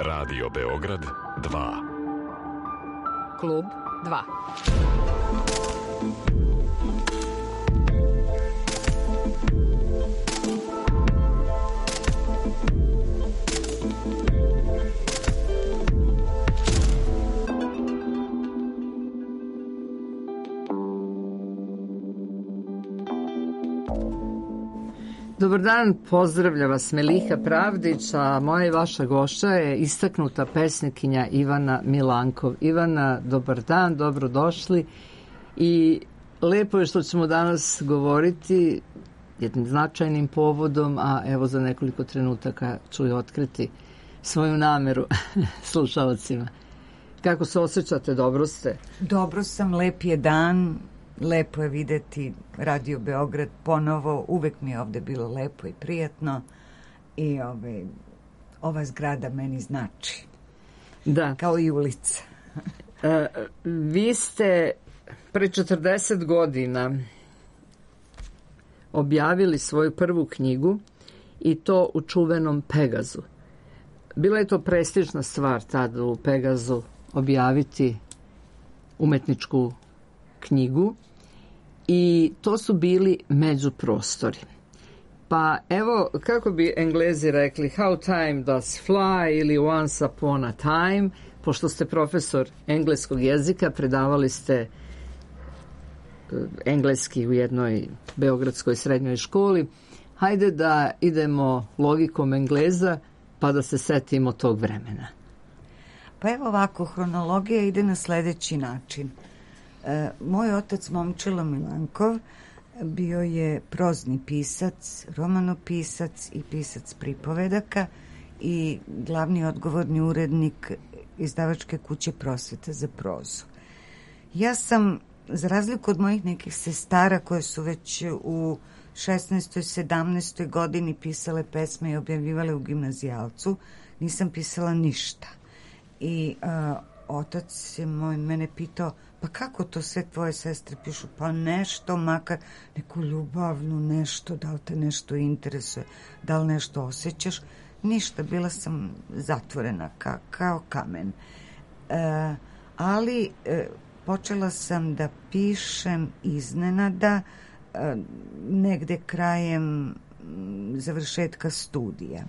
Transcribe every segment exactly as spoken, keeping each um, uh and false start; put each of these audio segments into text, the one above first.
Radio Beograd dva. Klub dva. Dobar dan, pozdravlja vas Meliha Pravdić, a moja i vaša gošća je istaknuta pesnikinja Ivana Milankov. Ivana, dobar dan, dobrodošli i lepo je što ćemo danas govoriti jednim značajnim povodom, a evo za nekoliko trenutaka ću i otkriti svoju nameru slušalcima. Kako se osjećate, dobro ste? Dobro sam, lep je dan. Lepo je videti Radio Beograd ponovo, uvek mi je ovde bilo lepo i prijatno i ove, ova zgrada meni znači, da. Kao i ulica. e, vi ste pre četrdeset godina objavili svoju prvu knjigu i to u čuvenom Pegazu. Bila je to prestižna stvar tada u Pegazu objaviti umetničku knjigu i to su bili međuprostori. Pa evo, kako bi Englezi rekli, how time does fly ili once upon a time, pošto ste profesor engleskog jezika, predavali ste engleski u jednoj beogradskoj srednjoj školi, hajde da idemo logikom Engleza pa da se setimo tog vremena. Pa evo ovako, hronologija ide na sledeći način. E, moj otac Momčilo Milankov bio je prozni pisac, romanopisac i pisac pripovedaka i glavni odgovorni urednik izdavačke kuće Prosveta za prozu. Ja sam, za razliku od mojih nekih sestara koje su već u šesnaestoj sedamnaestoj godini pisale pesme i objavljivale u Gimnazijalcu, nisam pisala ništa. I a, otac je moj mene pitao, pa kako to sve tvoje sestre pišu? Pa nešto, makar neku ljubavnu nešto, da li te nešto interesuje, da li nešto osjećaš? Ništa, bila sam zatvorena ka, kao kamen. E, ali e, počela sam da pišem iznenada e, negde krajem završetka studija.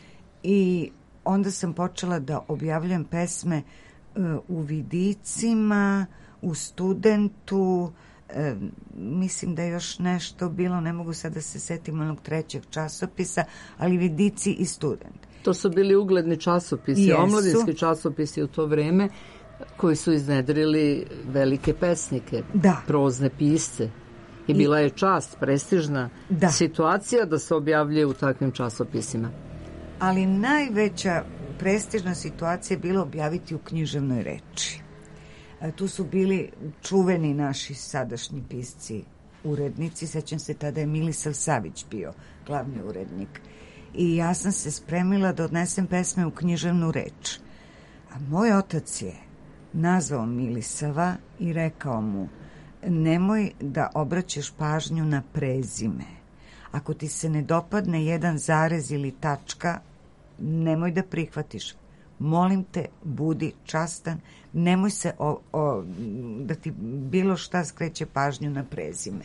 I onda sam počela da objavljam pesme e, u vidicima, u Studentu, e, mislim da je još nešto bilo, ne mogu sad da se setim onog trećeg časopisa, ali vidici i Student. To su bili ugledni časopisi, Jesu. omladinski časopisi u to vreme, koji su iznedrili velike pesnike, da. prozne pisce. I bila je čast, prestižna da. situacija da se objavljuje u takvim časopisima. Ali najveća prestižna situacija je bila objaviti u književnoj reči. Tu su bili čuveni naši sadašnji pisci, urednici. Sećam se, tada je Milisav Savić bio glavni urednik. I ja sam se spremila da odnesem pesme u književnu reč. A moj otac je nazvao Milisava i rekao mu, nemoj da obraćaš pažnju na prezime. Ako ti se ne dopadne jedan zarez ili tačka, nemoj da prihvatiš. Molim te, budi častan, nemoj se o, o, da ti bilo šta skreće pažnju na prezime.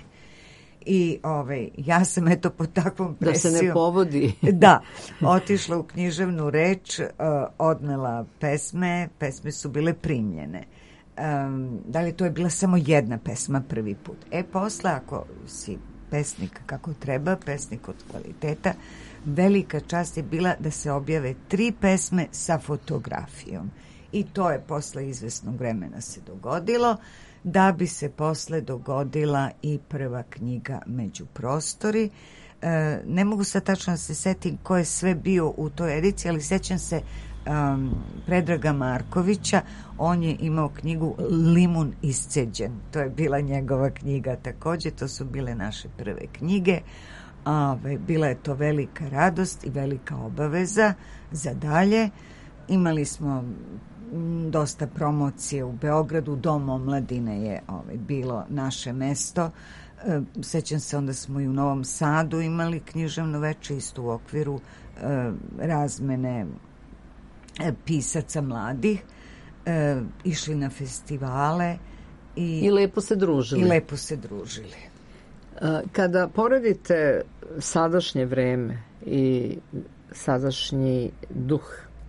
I ovaj, ja sam eto pod takvom presijom. Da se ne povodi. Da, otišla u književnu reč, uh, odnela pesme, pesme su bile primljene. Um, da li to je bila samo jedna pesma prvi put? E, posle, ako si pesnik kako treba, pesnik od kvaliteta, velika čast je bila da se objave tri pesme sa fotografijom. I to je posle izvesnog vremena se dogodilo, da bi se posle dogodila i prva knjiga Međuprostori. E, ne mogu sad tačno da se setim ko je sve bio u toj ediciji, ali sećam se um, Predraga Markovića, on je imao knjigu Limun isceđen. To je bila njegova knjiga takođe, to su bile naše prve knjige. Ove, bila je to velika radost i velika obaveza za dalje. Imali smo dosta promocije u Beogradu, Dom omladine je ovaj, bilo naše mesto. E, sećam se, onda smo i u Novom Sadu imali književno veče isto u okviru e, razmene pisaca mladih, e, išli na festivale i, I lepo se družili. I lepo se družili. Kada poredite sadašnje vreme i sadašnji duh,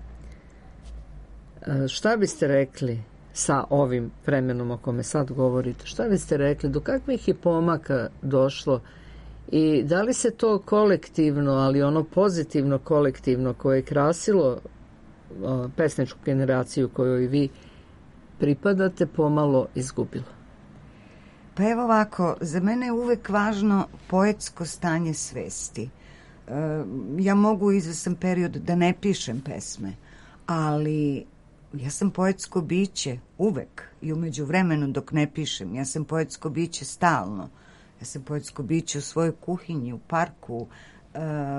šta biste rekli sa ovim vremenom o kome sad govorite? Šta biste rekli? Do kakvih je pomaka došlo? I da li se to kolektivno, ali ono pozitivno kolektivno koje je krasilo pesničku generaciju kojoj vi pripadate, pomalo izgubilo? Pa evo ovako, za mene je uvek važno poetsko stanje svesti. E, ja mogu izvesan period da ne pišem pesme, ali ja sam poetsko biće uvek i umeđu vremenu dok ne pišem. Ja sam poetsko biće stalno. Ja sam poetsko biće u svojoj kuhinji, u parku. E,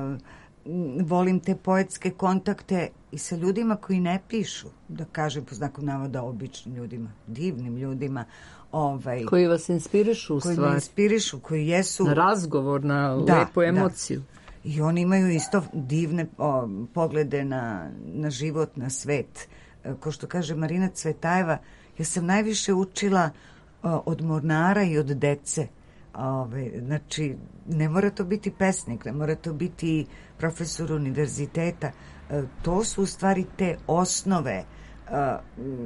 volim te poetske kontakte i sa ljudima koji ne pišu, da kažem po znaku navoda običnim ljudima, divnim ljudima. Ovaj, koji vas inspirišu u koji stvari. Koji inspirišu, koji jesu... Na razgovor, na da, lepu emociju. Da. I oni imaju isto divne o, poglede na, na život, na svet. E, ko što kaže Marina Cvetajeva, ja sam najviše učila o, od mornara i od dece. Ove, znači, ne mora to biti pesnik, ne mora to biti profesor univerziteta. E, to su u stvari te osnove a,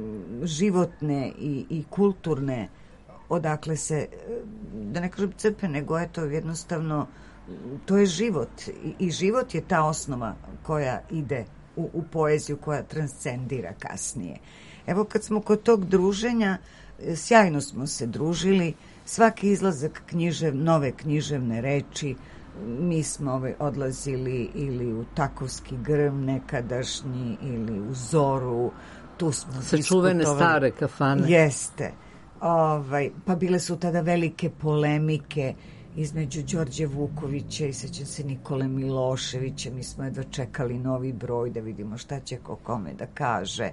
životne i, i kulturne, odakle se, da ne kažem crpe, nego je to jednostavno, to je život. I, i život je ta osnova koja ide u, u poeziju, koja transcendira kasnije. Evo kad smo kod tog druženja, sjajno smo se družili, svaki izlazak književ, nove književne reči, mi smo ovaj, odlazili ili u Takovski grm nekadašnji, ili u Zoru, tu smo sa čuvene stare kafane. Jeste. Ovaj, pa bile su tada velike polemike između Đorđe Vukovića i sećam se Nikole Miloševića. Mi smo jedva čekali novi broj da vidimo šta će ko kome da kaže.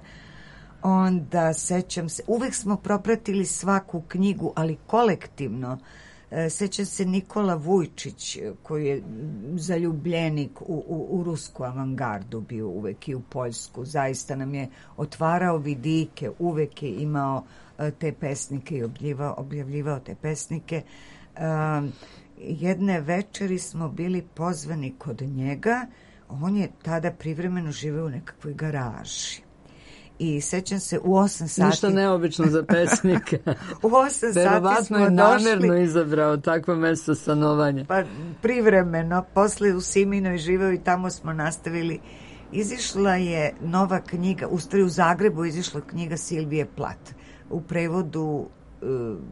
Onda sećam se, uvek smo propratili svaku knjigu, ali kolektivno. Sećam se Nikola Vujčić, koji je zaljubljenik u, u, u rusku avangardu bio uvek i u Poljsku. Zaista nam je otvarao vidike, uvek je imao te pesnike i objavljivao, objavljivao te pesnike. Um, jedne večeri smo bili pozvani kod njega. On je tada privremeno živeo u nekakvoj garaži. I sećam se u osam sati... Ništa neobično za pesnika. U osam sati smo je došli... namerno izabrao takvo mesto stanovanja. Pa privremeno. Posle u Siminoj živeo i tamo smo nastavili. Izišla je nova knjiga, u stvari u Zagrebu izišla knjiga Silvije Plat. U prevodu uh,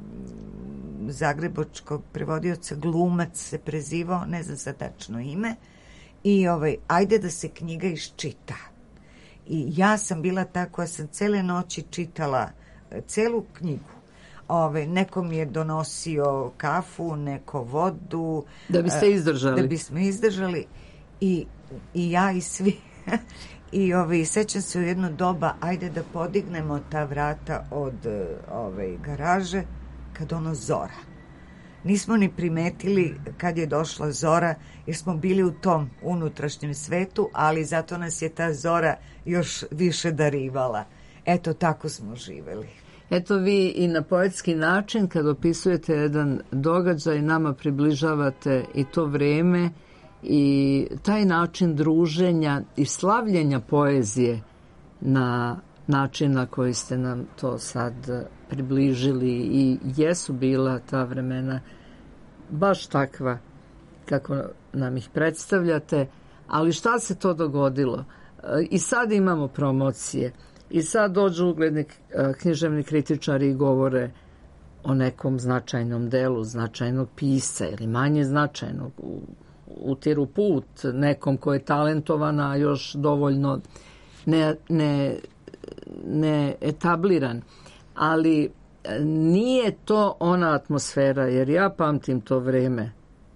zagrebačkog prevodioca Glumac se prezivao, ne znam sad tačno ime. I ovaj, ajde da se knjiga iščita. I ja sam bila ta koja sam cele noći čitala celu knjigu. Ove, neko mi je donosio kafu, neko vodu. Da biste izdržali. Da bismo izdržali. I, i ja i svi. I ove, sećam se u jedno doba, ajde da podignemo ta vrata od ove, garaže, kad ono zora. Nismo ni primetili kad je došla zora, jer smo bili u tom unutrašnjem svetu, ali zato nas je ta zora još više darivala. Eto, tako smo živeli. Eto, vi i na poetski način, kad opisujete jedan događaj, nama približavate i to vreme i taj način druženja i slavljenja poezije na način na koji ste nam to sad približili i jesu bila ta vremena baš takva kako nam ih predstavljate, ali šta se to dogodilo? I sad imamo promocije i sad dođu ugledni književni kritičari i govore o nekom značajnom delu, značajnog pisca ili manje značajnog, utiru put nekom ko je talentovan, a još dovoljno ne, ne ne etabliran, ali nije to ona atmosfera, jer ja pamtim to vreme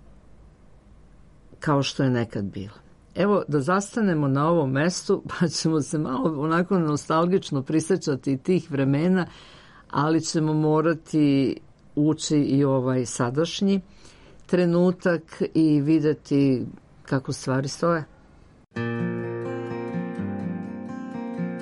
kao što je nekad bilo. Evo, da zastanemo na ovom mestu, pa ćemo se malo onako nostalgično prisjećati tih vremena, ali ćemo morati ući i ovaj sadašnji trenutak i videti kako stvari stoje.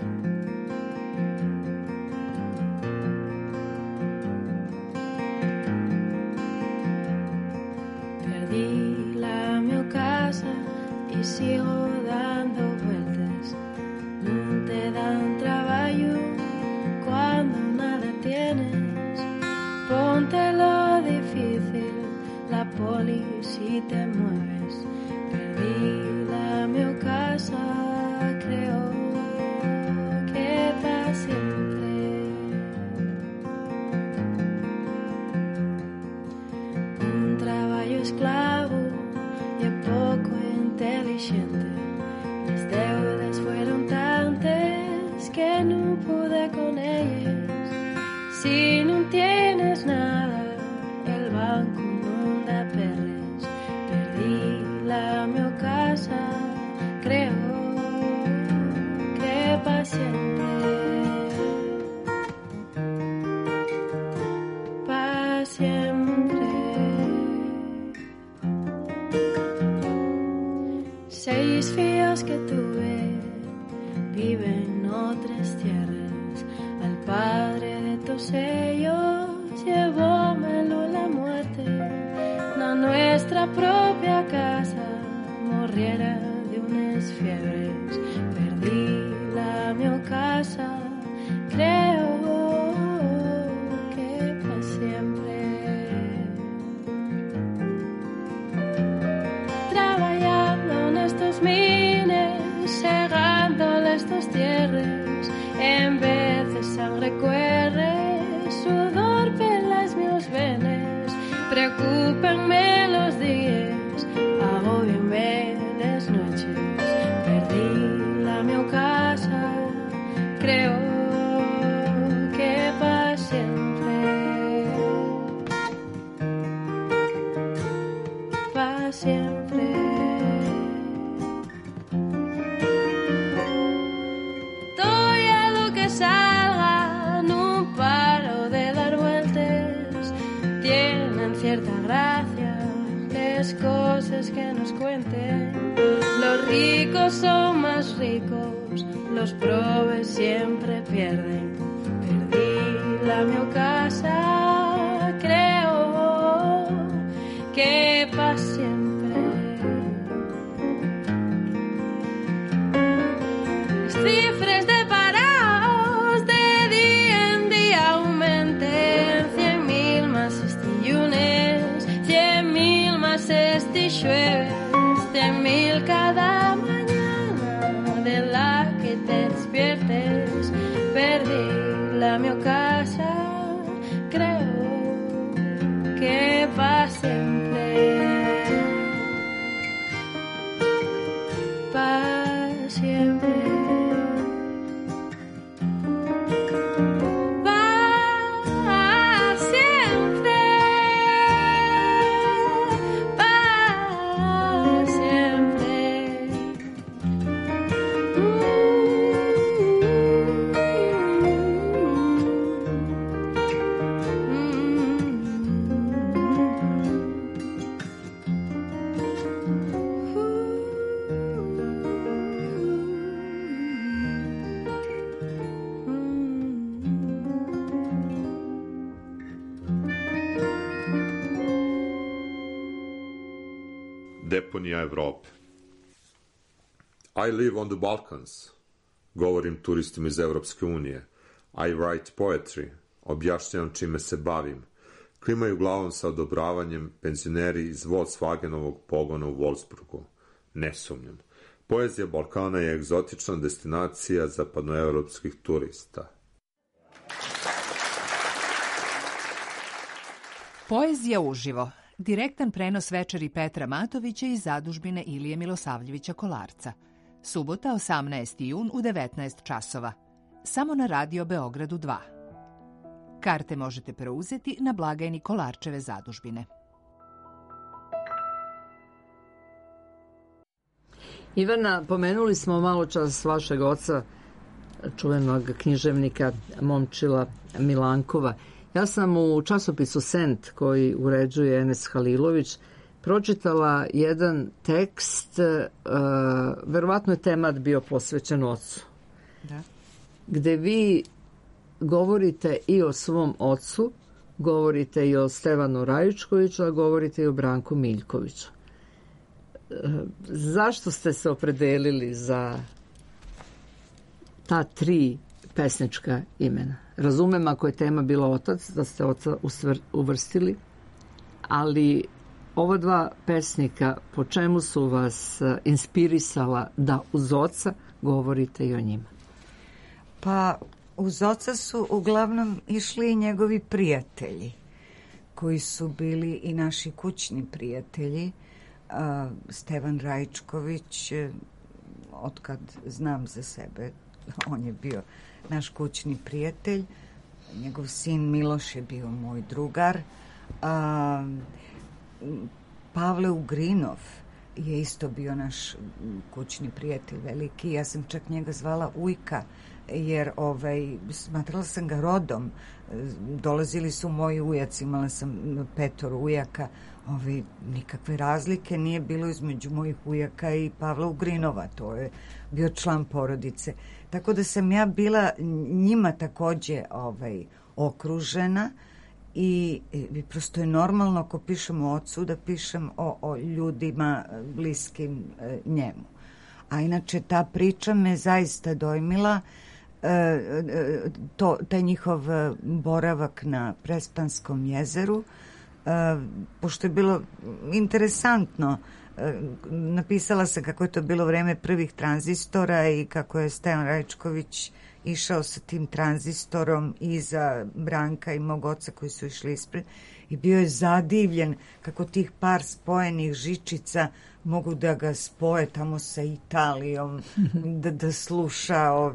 sigo dando vueltas. No te dan trabajo cuando nada tienes. Ponte lo difícil, la poli si te mueves. Perdí la mi casa, creo que para siempre. Un trabajo esclavo y poco inteligente. Las deudas fueron tantas que no pude con ellas. Si no tienes nada, el banco no da perres. Perdí la mi casa, creo que para siempre. Para siempre. Seis fíos que tuve viven otras tierras. Al padre de todos ellos llevómelo la muerte. Na nuestra propia casa moriera de unas fiebres. Perdí la mi casa, creo que para siempre. Trabajando en estos mines, segando estos tierras, en vez de sangre cuerre, sudor pelas mis venes. Preocúpenme los días, agóbienme las noches. Perdí la mi casa, creo que para siempre. Para siempre. Doy a lo que salga, no paro de dar vueltas. Tienen cierta gracia las cosas que nos cuenten. Los ricos son más ricos, los probes siempre pierden. Perdí la mi casa, creo que para siempre. Las cifras de parados de día en día aumenten. Cien mil más este lunes, cien mil más este jueves, cien mil cada mañana de la que te despiertes. Perdí la mi casa, creo que para siempre. Para siempre. Para siempre. Para siempre. Deponija Evrope. I live on the Balkans. Govorim turistima iz Evropske unije. I write poetry. Objašnjavam čime se bavim. Klimaju glavom sa odobravanjem penzioneri iz Volkswagenovog pogona u Wolfsburgu. Ne sumnjam. Poezija Balkana je egzotična destinacija zapadnoevropskih turista. Poezija uživo. Direktan prenos večeri Petra Matovića iz zadužbine Ilije Milosavljevića Kolarca. Subota, osamnaesti jun u devetnaest časova. Samo na Radio Beogradu dva. Karte možete preuzeti na blagajni Kolarčeve zadužbine. Ivana, pomenuli smo malo čas vašeg oca, čuvenog književnika Momčila Milankova. Ja sam u časopisu Sent, koji uređuje Enes Halilović, pročitala jedan tekst, uh, verovatno je temat bio posvećen ocu, da. Gde vi govorite i o svom ocu, govorite i o Stevanu Rajičkoviću, a govorite i o Branku Miljkoviću. zašto ste se opredelili za ta tri pesnička imena? Razumem ako je tema bila otac, da ste oca uvrstili, ali ova dva pesnika, po čemu su vas inspirisala da uz oca govorite i o njima? Pa uz oca su uglavnom išli i njegovi prijatelji, koji su bili i naši kućni prijatelji. Uh, Stevan Rajčković, otkad znam za sebe, on je bio naš kućni prijatelj. Njegov sin Miloš je bio moj drugar. Uh, Pavle Ugrinov je isto bio naš kućni prijatelj veliki. Ja sam čak njega zvala Ujka, jer ovaj, smatrala sam ga rodom. Dolazili su moji ujaci, imala sam petor ujaka. Ovaj, nikakve razlike nije bilo između mojih ujaka i Pavla Ugrinova. To je bio član porodice. Tako da sam ja bila njima takođe ovaj, okružena i, i prosto je normalno ako pišem o ocu da pišem o, o ljudima bliskim e, njemu. A inače ta priča me zaista dojmila. To, taj njihov boravak na Prespanskom jezeru, pošto je bilo interesantno. Napisala sam kako je to bilo vreme prvih tranzistora i kako je Stevan Rajčković išao sa tim tranzistorom iza Branka i mog oca koji su išli ispred i bio je zadivljen kako tih par spojenih žičica mogu da ga spoje tamo sa Italijom, da, da sluša o,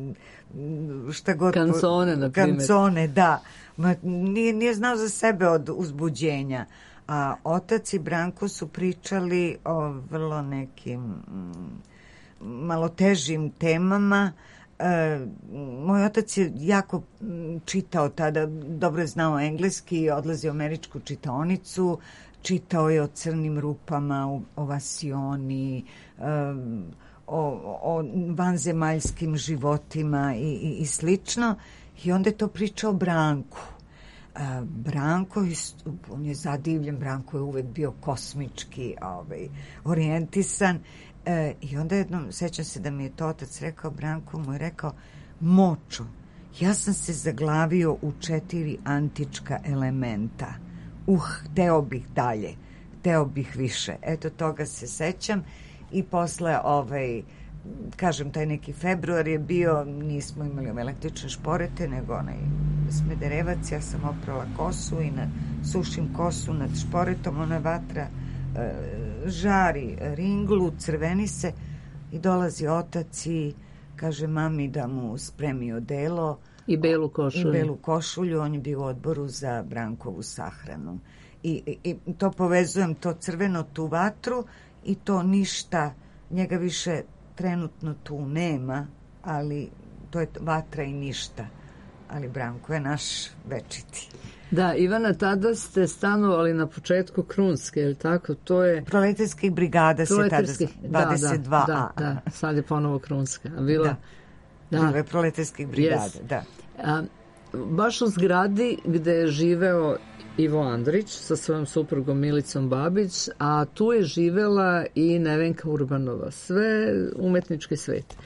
šta god... Kancone, na primjer. Kancone, da. Ma, nije, nije znao za sebe od uzbuđenja. A otac i Branko su pričali o vrlo nekim mm, malo težim temama. E, moj otac je jako čitao tada, dobro je znao engleski, odlazio u američku čitaonicu, čitao je o crnim rupama, o, o vasioni, um, o, o vanzemaljskim životima i, i, i slično. I onda je to pričao Branku. Uh, Branko, on je zadivljen, Branko je uvek bio kosmički ovaj, orijentisan. Uh, I onda jednom, sećam se da mi je to otac rekao, Branko mu je rekao, Močo, ja sam se zaglavio u četiri antička elementa. Uh, hteo bih dalje, hteo bih više. Eto, toga se sećam. I posle, ovaj, kažem, taj neki februar je bio, nismo imali električne šporete, nego onaj smederevac, ja sam oprala kosu i na, sušim kosu nad šporetom, ona vatra e, žari ringlu, crveni se i dolazi otac i kaže mami da mu spremi odelo, I belu košulju. I belu košulju, on je bio u odboru za Brankovu sahranu. I, i, i to povezujem, to crveno, tu vatru i to ništa, njega više trenutno tu nema, ali to je vatra i ništa. Ali Branko je naš večiti. Da, Ivana, tada ste stanovali na početku Krunske, je li tako? To je... Proletarskih brigada se tada... dvadeset dva Da, da, da, sad je ponovo Krunska. A bila... Da. Da. Bilo je proletarskih brigada, yes. Da. A, baš u zgradi gde je živeo Ivo Andrić sa svojom suprugom Milicom Babić, a tu je živela i Nevenka Urbanova, sve umetnički svet.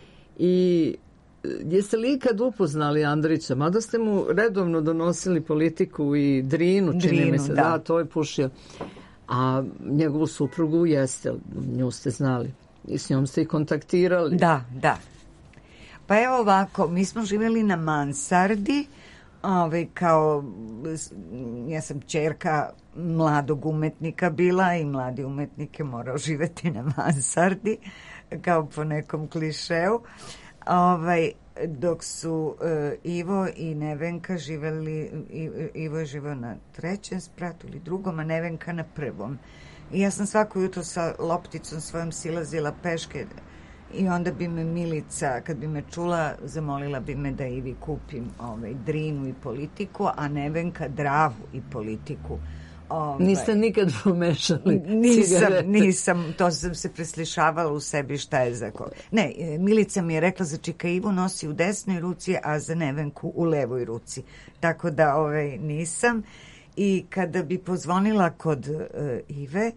I jeste li ikad upoznali Andrića? Mada ste mu redovno donosili politiku i Drinu, čini Drinu, mi se, da. da, to je pušio. A njegovu suprugu jeste, nju ste znali. I s njom ste i kontaktirali. Da, da. Pa evo ovako, mi smo živjeli na mansardi, ovaj, kao, ja sam ćerka mladog umetnika bila i mladi umetnik je morao živjeti na mansardi, kao po nekom klišeu. Ovaj, dok su uh, Ivo i Nevenka živjeli, Ivo je živio na trećem spratu ili drugom, a Nevenka na prvom. I ja sam svako jutro sa lopticom svojom silazila peške i onda bi me Milica, kad bi me čula, zamolila bi me da Ivi kupim ovaj, Drinu i politiku, a Nevenka Dravu i politiku. Ovaj, Niste nikad pomešali nisam, cigarete? Nisam, to sam se preslišavala u sebi šta je za ko. Ne, Milica mi je rekla za Čika Ivu nosi u desnoj ruci, a za Nevenku u levoj ruci. Tako da ovaj, nisam. I kada bi pozvonila kod uh, Ive,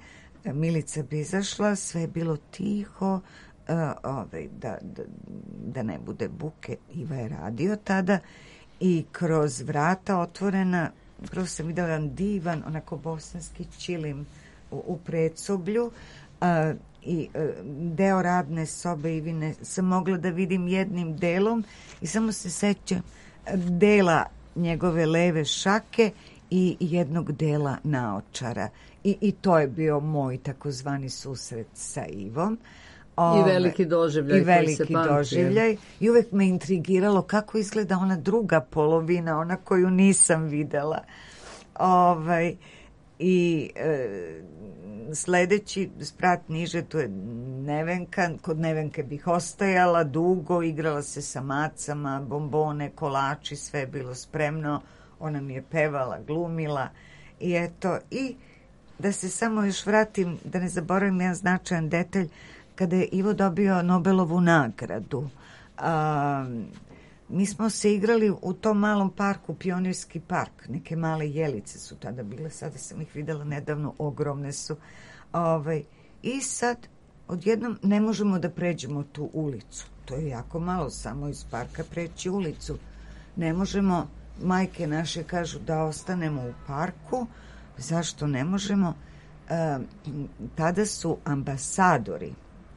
Milica bi izašla, sve je bilo tiho, uh, ovaj, da, da, da ne bude buke. Iva je radio tada i kroz vrata otvorena, prvo sam vidjela jedan divan, onako bosanski čilim u, u predsoblju, uh, i uh, deo radne sobe Ivine sam mogla da vidim jednim delom i samo se sećam dela njegove leve šake i jednog dela naočara. I, i to je bio moj takozvani susret sa Ivom. Ove, I veliki doživljaj. I veliki doživljaj. I uvek me intrigiralo kako izgleda ona druga polovina, ona koju nisam videla. Ovaj, I e, sledeći sprat niže, to je Nevenka. Kod Nevenke bih ostajala dugo, igrala se sa macama, bombone, kolači, sve je bilo spremno. Ona mi je pevala, glumila i eto, i da se samo još vratim, da ne zaboravim jedan značajan detalj, kada je Ivo dobio Nobelovu nagradu. A, mi smo se igrali u tom malom parku, Pionirski park, neke male jelice su tada bile, sada sam ih videla nedavno, ogromne su. Ovaj, I sad, odjednom ne možemo da pređemo tu ulicu. To je jako malo, samo iz parka preći ulicu. Ne možemo. Majke naše kažu da ostanemo u parku. Zašto ne možemo? E, tada su ambasadori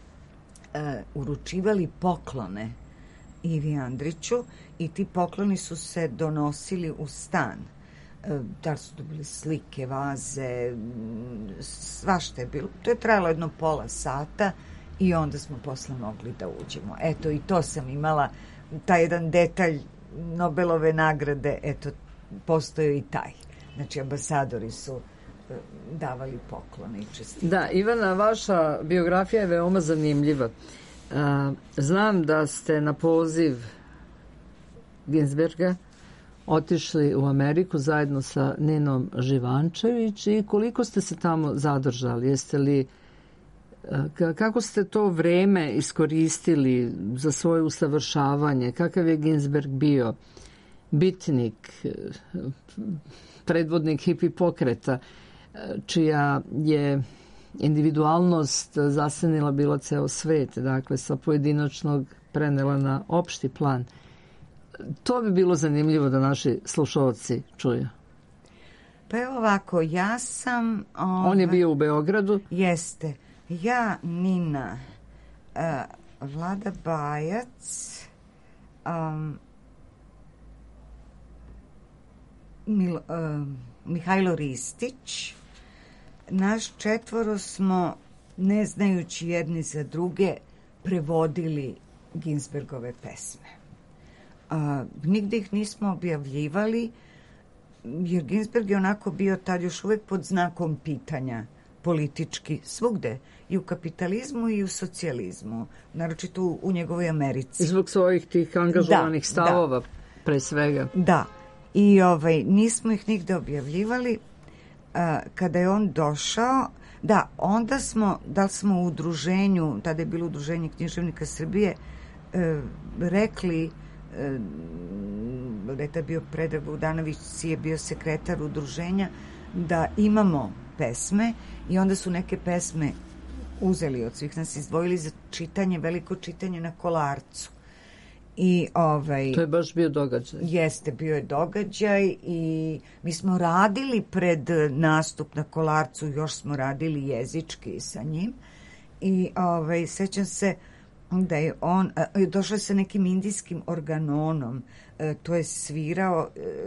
e, uručivali poklone Ivi Andriću i ti pokloni su se donosili u stan. E, da li su dobili slike, vaze, svašta je bilo. To je trajalo jedno pola sata i onda smo posle mogli da uđemo. Eto, i to sam imala, taj jedan detalj Nobelove nagrade, eto, postoji i taj. Znači, ambasadori su davali poklone i čestitke. Da, Ivana, vaša biografija je veoma zanimljiva. Znam da ste na poziv Ginsberga otišli u Ameriku zajedno sa Ninom Živančević i koliko ste se tamo zadržali? Jeste li, kako ste to vreme iskoristili za svoje usavršavanje? Kakav je Ginsberg bio? Bitnik, predvodnik hipi pokreta, čija je individualnost zasenila bila ceo svet, dakle sa pojedinačnog prenela na opšti plan. To bi bilo zanimljivo da naši slušalci čuju. Pa evo ovako, ja sam... Ova, On je bio u Beogradu? Jeste. Ja, Nina, uh, Vlada Bajac, um, Mil, uh, Mihajlo Ristić, naš četvoro smo, ne znajući jedni za druge, prevodili Ginsbergove pesme. A, nigde ih nismo objavljivali, jer Ginsberg je onako bio tad još uvek pod znakom pitanja, politički, svugde, i u kapitalizmu i u socijalizmu, naročito u, u njegovoj Americi. Zbog svojih tih angažovanih da, stavova, da. Pre svega. Da, i ovaj, nismo ih nigde objavljivali. A, kada je on došao, da, onda smo, da li smo u udruženju, tada je bilo udruženje književnika Srbije, e, rekli, e, da je tada bio Predrag Bogdanović, si je bio sekretar udruženja, da imamo pesme i onda su neke pesme uzeli od svih nas, izdvojili za čitanje, veliko čitanje na Kolarcu. I, ovaj, to je baš bio događaj. Jeste, bio je događaj i mi smo radili pred nastup na Kolarcu, još smo radili jezički sa njim i ovaj, sećam se da je on, došao sa nekim indijskim organonom, to je svirao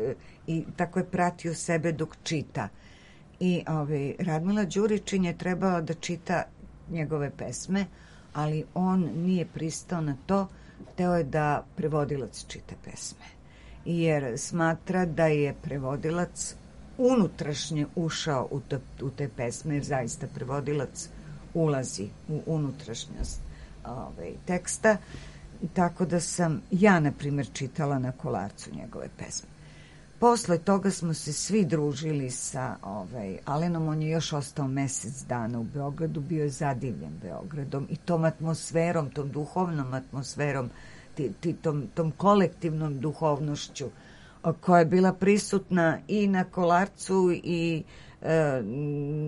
i tako je pratio sebe dok čita. I ovaj, Radmila Đuričin je trebala da čita njegove pesme, ali on nije pristao na to. Hteo je da prevodilac čita pesme, jer smatra da je prevodilac unutrašnje ušao u, to, u te pesme, jer zaista prevodilac ulazi u unutrašnjost ovaj, teksta, tako da sam ja, na primjer, čitala na Kolarcu njegove pesme. Posle toga smo se svi družili sa ovaj, Alenom, on je još ostao mesec dana u Beogradu, bio je zadivljen Beogradom i tom atmosferom, tom duhovnom atmosferom, ti, ti, tom, tom kolektivnom duhovnošću koja je bila prisutna i na Kolarcu i e,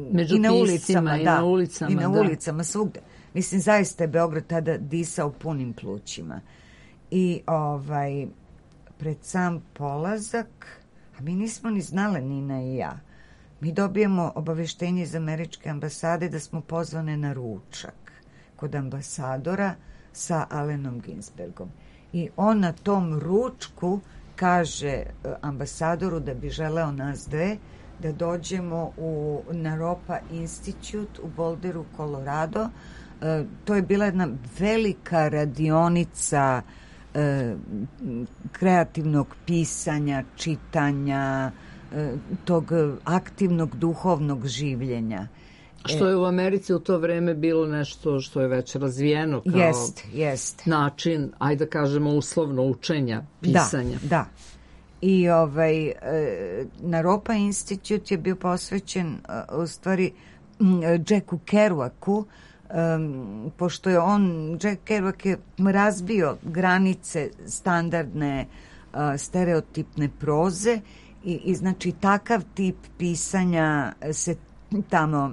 Među i na piscima, ulicama, i da, na ulicama, i na da. ulicama svugde. Mislim, zaista je Beograd tada disao punim plućima. I ovaj, pred sam polazak, a mi nismo ni znale, Nina i ja, mi dobijemo obaveštenje iz američke ambasade da smo pozvane na ručak kod ambasadora sa Allenom Ginsbergom. I on na tom ručku kaže ambasadoru da bi želeo nas dve da dođemo u Naropa Institute u Boulderu, Colorado. E, to je bila jedna velika radionica e, kreativnog pisanja, čitanja, e, tog aktivnog duhovnog življenja. Što je u Americi u to vreme bilo nešto što je već razvijeno kao jest, jest. način, ajde da kažemo uslovno, učenja, pisanja. Da, da. I ovaj, Naropa Institute je bio posvećen u stvari Jacku Kerouacu, um, pošto je on, Jack Kerouac je razbio granice standardne uh, stereotipne proze i, i znači takav tip pisanja se tamo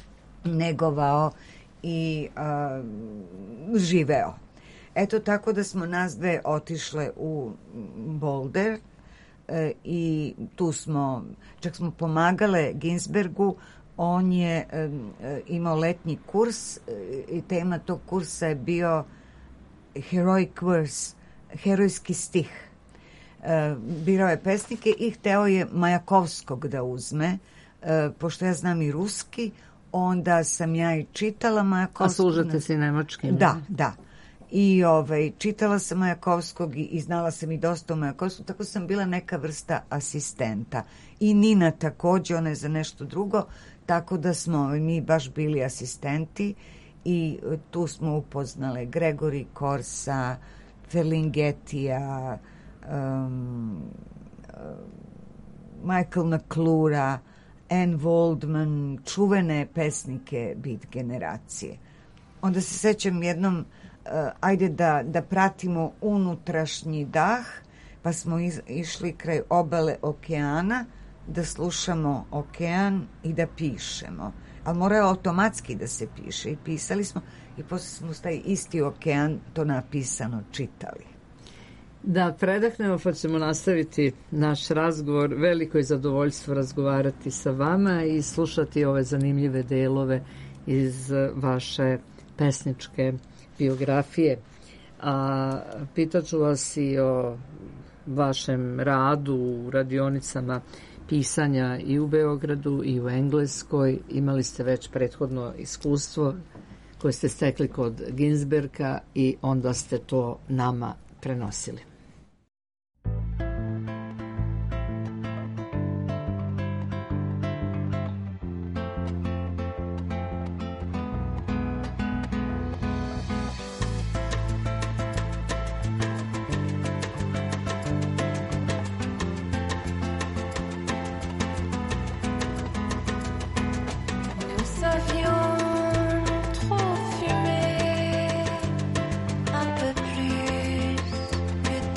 negovao i uh, živeo. Eto tako da smo nas dve otišle u Boulder e, i tu smo, čak smo pomagale Ginsbergu, on je e, imao letnji kurs e, i tema tog kursa je bio heroic verse, herojski stih. E, birao je pesnike i hteo je Majakovskog da uzme, e, pošto ja znam i ruski, onda sam ja i čitala Majakovskog. A služate se nemačkim? Da, da. I ovaj, čitala sam Majakovskog i, i znala sam i dosta o Majakovskog, tako sam bila neka vrsta asistenta. I Nina takođe, ona je za nešto drugo, tako da smo mi baš bili asistenti i tu smo upoznale Gregory Corsa, Ferlinghettija, um, Michael McClura, Anne Waldman, čuvene pesnike Beat generacije. Onda se sećam jednom, uh, ajde da, da pratimo unutrašnji dah, pa smo iz, išli kraj obale okeana, da slušamo okean i da pišemo. Ali morao automatski da se piše i pisali smo i posle smo taj isti okean to napisano čitali. Da predahnemo pa ćemo nastaviti naš razgovor. Veliko je zadovoljstvo razgovarati sa vama i slušati ove zanimljive delove iz vaše pesničke biografije. A pitaću vas i o vašem radu u radionicama pisanja i u Beogradu i u Engleskoj. Imali ste već prethodno iskustvo koje ste stekli kod Ginsberga i onda ste to nama prenosili. Trop fumé, un peu plus que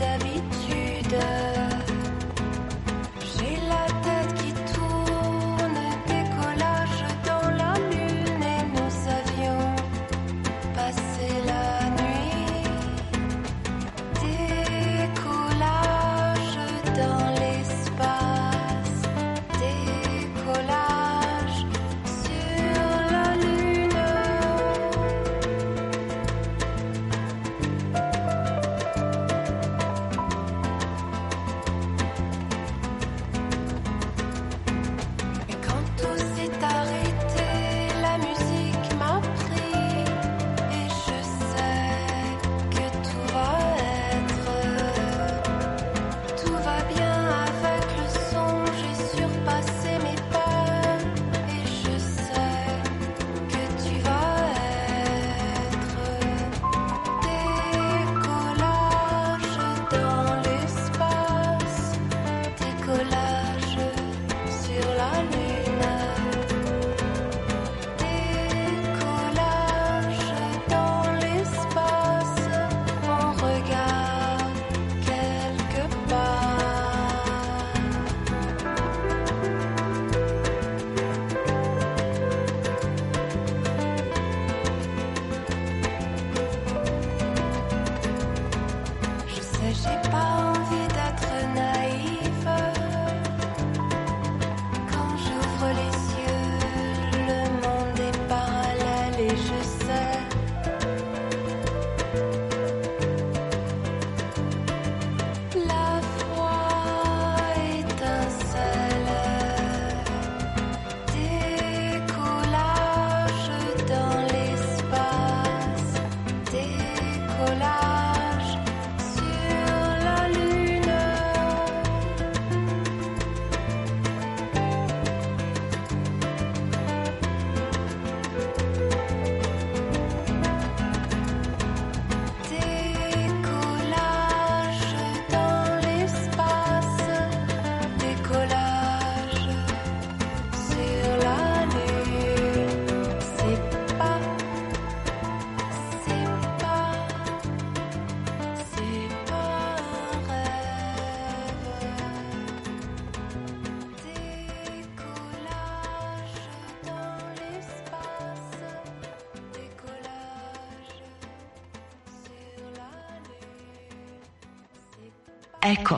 Eko.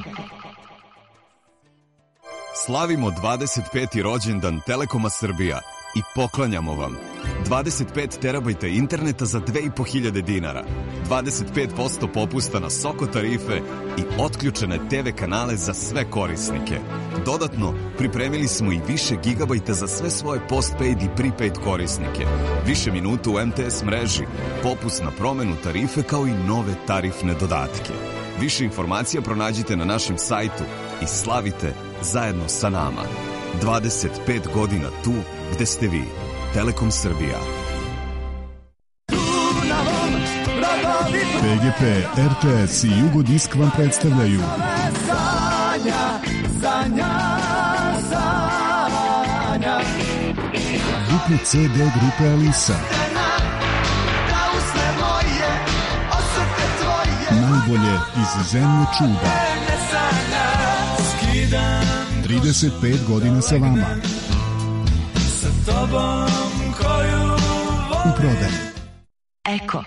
Slavimo dvadeset peti rođendan Telekoma Srbija i poklanjamo vam dvadeset pet terabajta interneta za dve i po hiljade dinara, dvadeset pet posto popusta na Soko tarife i otključene te ve kanale za sve korisnike. Dodatno, pripremili smo i više gigabajta za sve svoje postpaid i prepaid korisnike, više minuta u em te es mreži, popust na promenu tarife kao i nove tarifne dodatke. Više informacija pronađite na našem sajtu i slavite zajedno sa nama. dvadeset pet godina tu gde ste vi. Telekom Srbija. be ge pe, er te es i Jugodisk vam predstavljaju dupli ce de grupe Alisa. Najbolje iz zemlje čuda. trideset pet godina sa vama. U prodaju. Eko.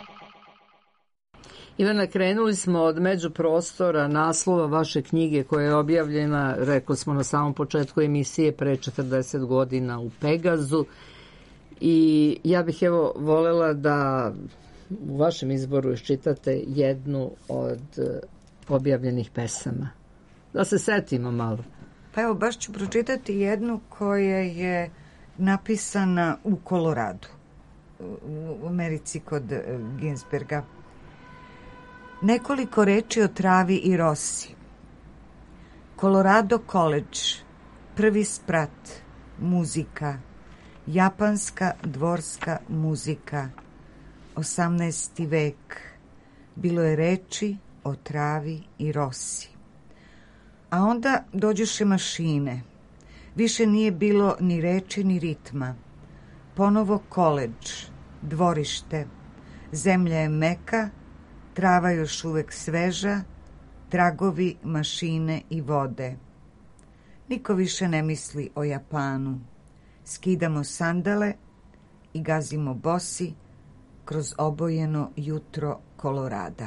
Ivana, krenuli smo od međuprostora, naslova vaše knjige koja je objavljena, rekli smo na samom početku emisije, pre četrdeset godina u Pegazu. I ja bih evo volela da u vašem izboru iščitate jednu od objavljenih pesama. Da se setimo malo. Pa evo, baš ću pročitati jednu koja je napisana u Koloradu, u Americi kod Ginsberga. Nekoliko reči o travi i rosi. Colorado College, prvi sprat, muzika, japanska dvorska muzika, osamnaesti vek. Bilo je reči o travi i rosi. A onda dođoše mašine. Više nije bilo ni reči ni ritma. Ponovo koledž, dvorište. Zemlja je meka, trava još uvek sveža, tragovi, mašine i vode. Niko više ne misli o Japanu. Skidamo sandale i gazimo bosi kroz obojeno jutro Kolorada.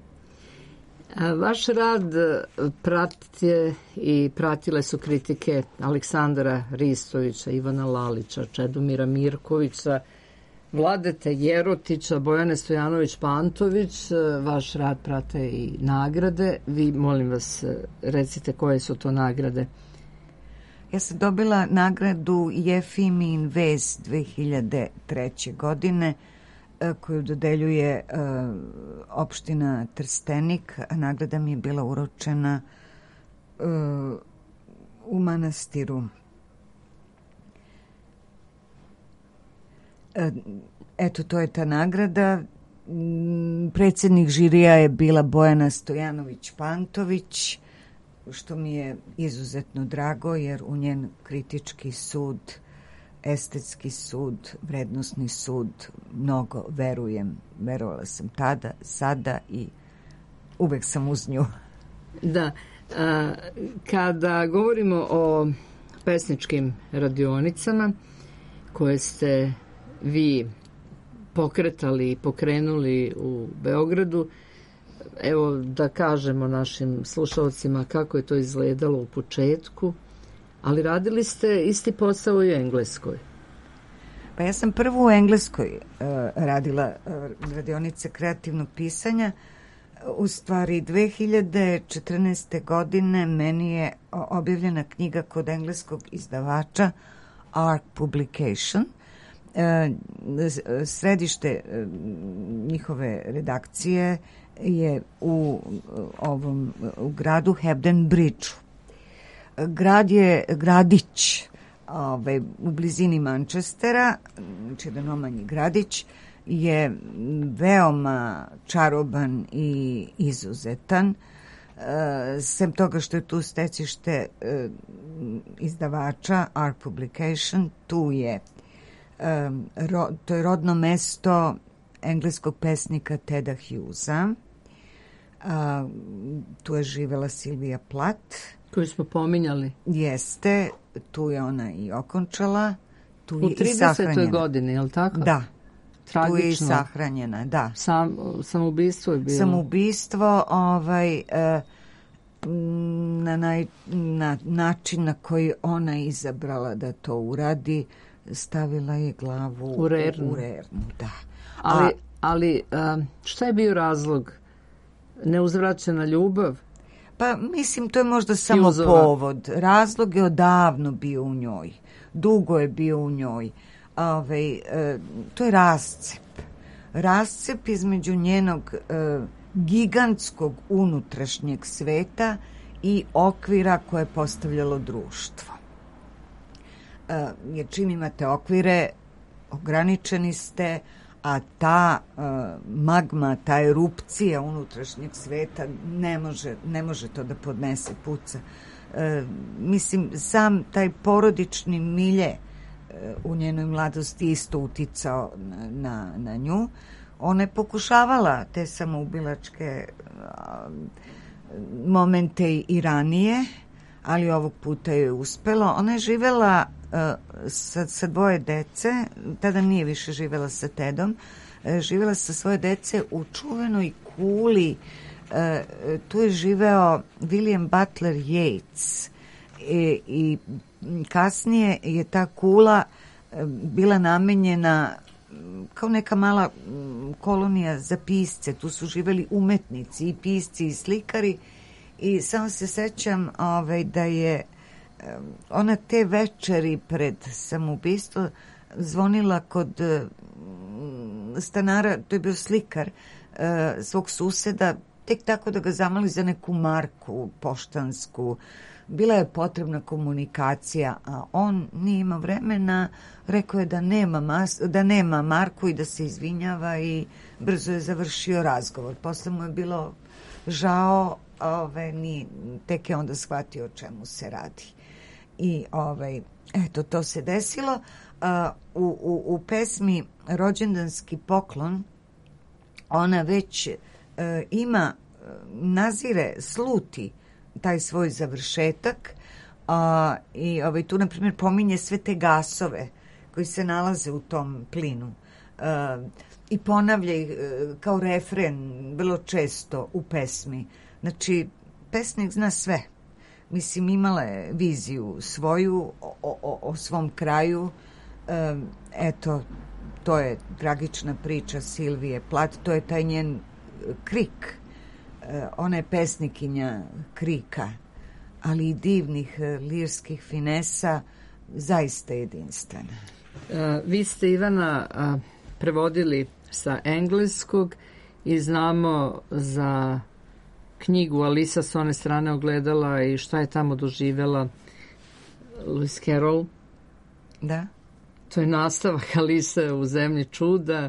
Vaš rad pratite i pratile su kritike Aleksandra Ristovića, Ivana Lalića, Čedomira Mirkovića, Vladete Jerotića, Bojane Stojanović-Pantović. Vaš rad prate i nagrade. Vi, molim vas, recite koje su to nagrade. Ja sam dobila nagradu Jefimin vez dve hiljade treće. godine, koju dodeljuje uh, opština Trstenik, a nagrada mi je bila uručena uh, u manastiru. Uh, eto, to je ta nagrada. Mm, predsjednik žirija je bila Bojana Stojanović-Pantović, što mi je izuzetno drago, jer u njen kritički sud, estetski sud, vrednosni sud, mnogo verujem. Verovala sam tada, sada i uvek sam uz nju. Da, a, kada govorimo o pesničkim radionicama koje ste vi pokretali i pokrenuli u Beogradu, evo da kažemo našim slušalcima kako je to izgledalo u početku. Ali radili ste isti posao i u Engleskoj. Pa ja sam prvo u Engleskoj uh, radila uh, radionice kreativnog pisanja. U stvari, dve hiljade četrnaeste. godine meni je objavljena knjiga kod engleskog izdavača Arc Publication. Uh, središte uh, njihove redakcije je u uh, ovom u gradu Hebden Bridgeu. Grad je gradić ovaj, u blizini Manchestera, znači jedan omanji gradić, je veoma čaroban i izuzetan. E, sem toga što je tu stecište e, izdavača Arc Publication, tu je e, ro, to je rodno mesto engleskog pesnika Teda Hughesa. A, tu je živela Silvija Plath, koju smo pominjali. Jeste, tu je ona i okončala, tu je u i sahranjena. U tridesetoj godini, je li tako? Da. Tragično. Tu je i sahranjena, da. Sam, samoubistvo je bilo. Samoubistvo, ovaj, e, na, naj, na način na koji ona izabrala da to uradi, stavila je glavu u rernu. U, u rernu, da. Ali, A, ali um, šta je bio razlog? Neuzvraćena ljubav? Pa mislim, to je možda samo Uzora. povod. Razlog je odavno bio u njoj. Dugo je bio u njoj. Ove, e, to je rascep. Rascep između njenog e, gigantskog unutrašnjeg sveta i okvira koje je postavljalo društvo. E, jer čim imate okvire, ograničeni ste, a ta uh, magma, ta erupcija unutrašnjeg sveta ne može, ne može to da podnese, puca. Uh, mislim, sam taj porodični milje uh, u njenoj mladosti isto uticao na, na, na nju. Ona je pokušavala te samoubilačke uh, momente i ranije, ali ovog puta je uspelo. Ona je živela uh, sa, sa dvoje dece, tada nije više živela sa Tedom, uh, živela sa svoje dece u čuvenoj kuli. Uh, tu je živeo William Butler Yeats I, i kasnije je ta kula uh, bila namenjena kao neka mala kolonija za pisce. Tu su živeli umetnici i pisci i slikari. I samo se sećam ovaj, da je um, ona te večeri pred samoubistvo zvonila kod um, stanara, to je bio slikar, uh, svog suseda, tek tako da ga zamoli za neku marku poštansku. Bila je potrebna komunikacija, a on nije imao vremena, rekao je da nema, mas, da nema marku i da se izvinjava i brzo je završio razgovor. Posle mu je bilo žao, Ove, ni, tek je onda shvatio o čemu se radi. I ovaj, eto, to se desilo. A, u, u, u pesmi Rođendanski poklon ona već e, ima, nazire, sluti taj svoj završetak a, i ovaj, tu, na primjer, pominje sve te gasove koji se nalaze u tom plinu. A, i ponavlja ih kao refren vrlo često u pesmi. Znači, pesnik zna sve. Mislim, imala je viziju svoju o, o, o svom kraju. E, eto, to je tragična priča Silvije Plat, to je taj njen krik. E, ona je pesnikinja krika, ali i divnih lirskih finesa, zaista jedinstvena. E, vi ste, Ivana, a, prevodili sa engleskog i znamo za knjigu Alisa s one strane ogledala i šta je tamo doživjela Lewis Carroll. Da. To je nastavak Alise u zemlji čuda.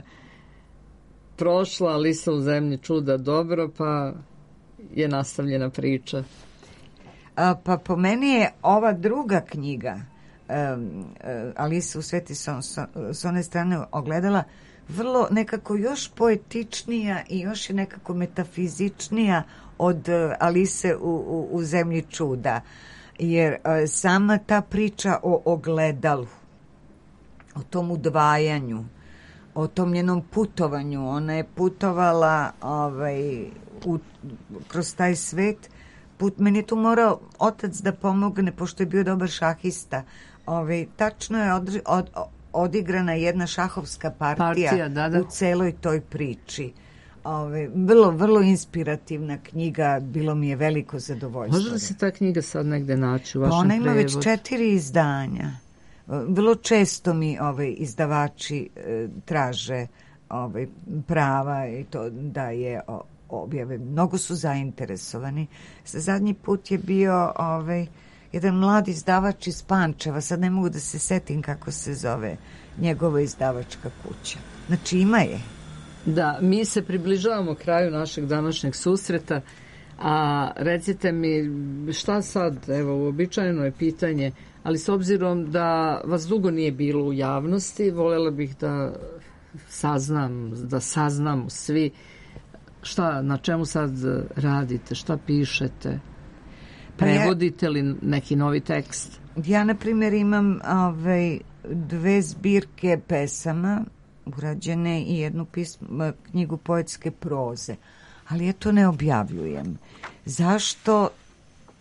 Prošla Alisa u zemlji čuda dobro, pa je nastavljena priča. A, pa po meni je ova druga knjiga um, uh, Alisa u sveti s, s one strane ogledala vrlo nekako još poetičnija i još je nekako metafizičnija od Alise u, u, u zemlji čuda. Jer uh, sama ta priča o ogledalu, o tom udvajanju, o tom njenom putovanju, ona je putovala ovaj, u, kroz taj svet. Put, meni je tu morao otac da pomogne, pošto je bio dobar šahista. Ovaj, tačno je od, od, odigrana jedna šahovska partija, partija da, da. u celoj toj priči. Ove, vrlo, vrlo inspirativna knjiga, bilo mi je veliko zadovoljstvo. Može li se ta knjiga sad negde naći u vašem Ona ima prevodu? već četiri izdanja. Vrlo često mi ove, izdavači e, traže ove, prava i to da je o, objave. Mnogo su zainteresovani. Zadnji put je bio ovaj, jedan mlad izdavač iz Pančeva, sad ne mogu da se setim kako se zove njegova izdavačka kuća. Znači ima je. Da, mi se približavamo kraju našeg današnjeg susreta, a recite mi šta sad, evo, uobičajeno je pitanje, ali s obzirom da vas dugo nije bilo u javnosti, voljela bih da saznam, da saznamo svi šta, na čemu sad radite, šta pišete, prevodite li neki novi tekst? Ja, na primjer, imam ovaj, dve zbirke pesama urađene i jednu pismu, knjigu poetske proze, ali ja to ne objavljujem. Zašto?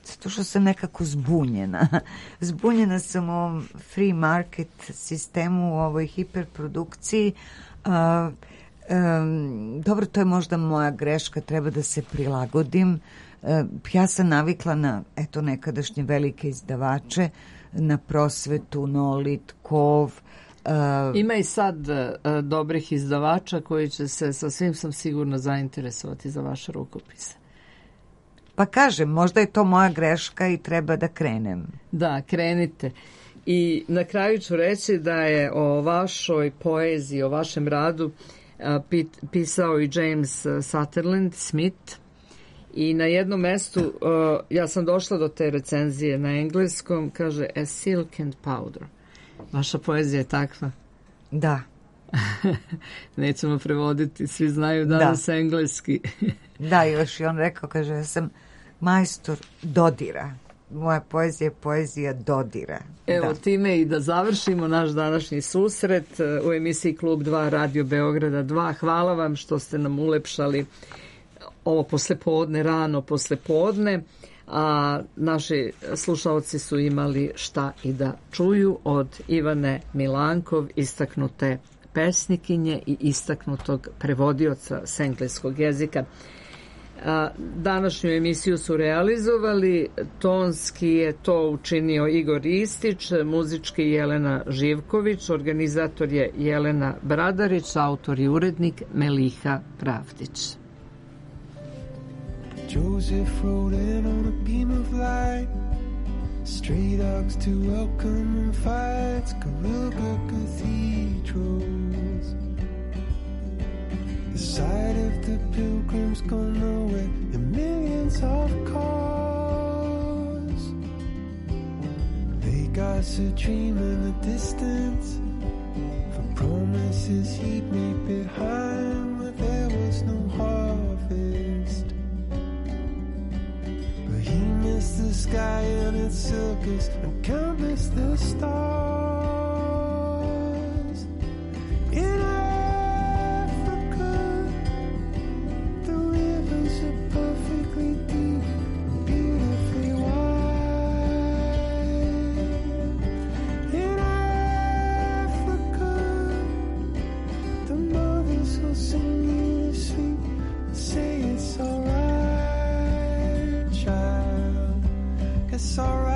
zato što sam nekako zbunjena. Zbunjena sam u ovom free market sistemu, u ovoj hiperprodukciji. A, um, dobro, to je možda moja greška, treba da se prilagodim. A, ja sam navikla na, eto, nekadašnje velike izdavače, na Prosvetu, Nolit, Kov. Uh, Ima i sad uh, dobrih izdavača koji će se, sasvim sam sigurno, zainteresovati za vaše rukopise. Pa kažem, možda je to moja greška i treba da krenem. Da, krenite. I na kraju ću reći da je o vašoj poeziji, o vašem radu uh, pit, pisao i James Sutherland Smith. I na jednom mestu, uh, ja sam došla do te recenzije na engleskom, kaže A Silk and Powder. Vaša poezija je takva? Da. Nećemo prevoditi, svi znaju danas da. Engleski. Da, još i on rekao, kaže, ja sam majstor dodira. Moja poezija je poezija dodira. Evo, da. Time i da završimo naš današnji susret u emisiji Klub dva Radio Beograda dva. Hvala vam što ste nam ulepšali ovo poslepodne, rano poslepodne, a naši slušalci su imali šta i da čuju od Ivane Milankov, istaknute pesnikinje i istaknutog prevodioca s engleskog jezika. Današnju emisiju su realizovali, tonski je to učinio Igor Istić, muzički Jelena Živković, organizator je Jelena Bradarić, autor i urednik Meliha Pravdić. Joseph rode in on a beam of light, stray dogs to welcome and fights, Karuga cathedrals. The sight of the pilgrims gone nowhere in millions of cars. They got a dream in the distance for promises he'd made behind where there was no harvest. He missed the sky and its circus and can't miss the stars. In Africa, the rivers are perfectly deep and beautifully wide. In Africa, the mothers will sing you to sleep and say it's alright. Child, it's alright.